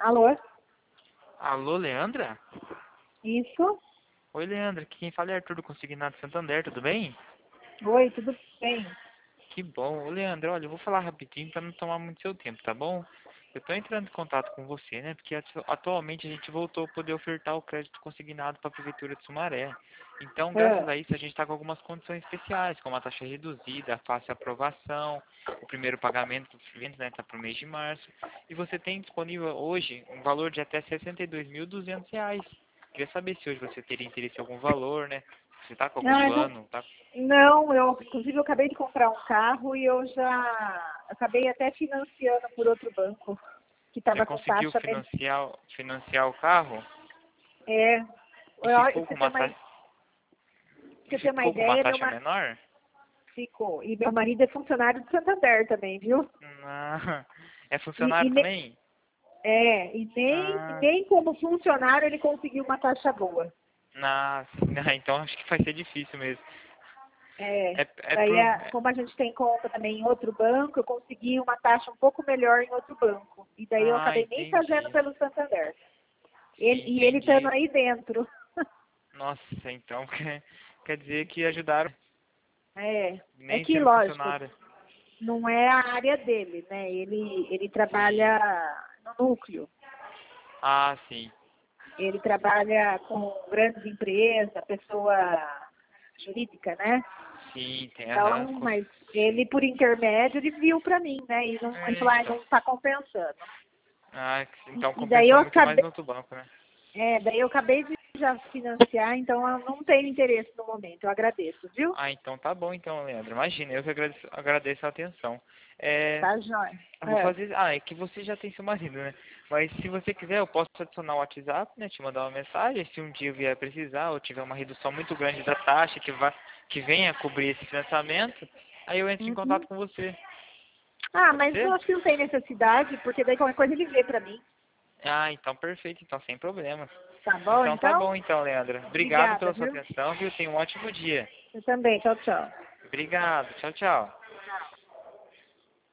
Alô? Alô, Leandra? Isso? Oi, Leandra. Aqui quem fala é Arthur do Consignado Santander, tudo bem? Oi, tudo bem? Que bom. Ô, Leandra, olha, eu vou falar rapidinho para não tomar muito seu tempo, tá bom? Eu tô entrando em contato com você, né? Porque atualmente a gente voltou a poder ofertar o crédito consignado para a Prefeitura de Sumaré. Então, graças Ah, a isso, a gente está com algumas condições especiais, como a taxa reduzida, a fácil aprovação, o primeiro pagamento dos clientes, né? Tá para o mês de março. E você tem disponível hoje um valor de até R$ 62.200. Queria saber se hoje você teria interesse em algum valor, né? Você tá com algum não, plano, tá? não, inclusive eu acabei de comprar um carro e eu já acabei até financiando por outro banco, que Você estava com conseguiu taxa financiar o carro É, e olha, ficou com uma taxa, você ter uma ideia, menor? ficou. E meu marido é funcionário do Santander também, viu? Não. É E, e, funcionário ne- também? e Ah, nem como funcionário ele conseguiu uma taxa boa. então acho que vai ser difícil mesmo. É, É daí, por. como a gente tem conta também em outro banco, eu consegui uma taxa um pouco melhor em outro banco. E daí eu acabei nem fazendo Entendi. pelo Santander. Sim, Ele estando entendi. aí dentro. Nossa, então quer dizer que ajudaram, É nem que, sendo lógico, funcionário. não é a área dele, né? Ele Sim. trabalha no núcleo. Ah, sim. Ele trabalha com grandes empresas, pessoa jurídica, né? Sim, tem Então, mas ele, por intermédio, ele viu para mim, né? E não, ele falou, Então. não está compensando. Então E daí eu compensou muito mais acabei, no outro banco, né? daí eu acabei de já financiar, então eu não tenho interesse no momento. Eu agradeço, viu? Então tá bom então, Leandro. Imagina, eu que agradeço a atenção. É, Tá jóia. eu vou fazer. É que você já tem seu marido, né? Mas se você quiser, eu posso adicionar o WhatsApp, né? Te mandar uma mensagem. Se um dia eu vier precisar ou tiver uma redução muito grande da taxa que venha cobrir esse financiamento, aí eu entro em Uhum. contato com você. Ah, Pode mas eu ser? acho que não tem necessidade, porque daí qualquer coisa ele vê para mim. Então perfeito, então sem problemas. Tá bom, Então tá então? bom então, Leandro. Obrigado Obrigada, pela sua viu? atenção, viu? Tenha um ótimo dia. Você também. Tchau, tchau. Obrigado. Tchau, tchau.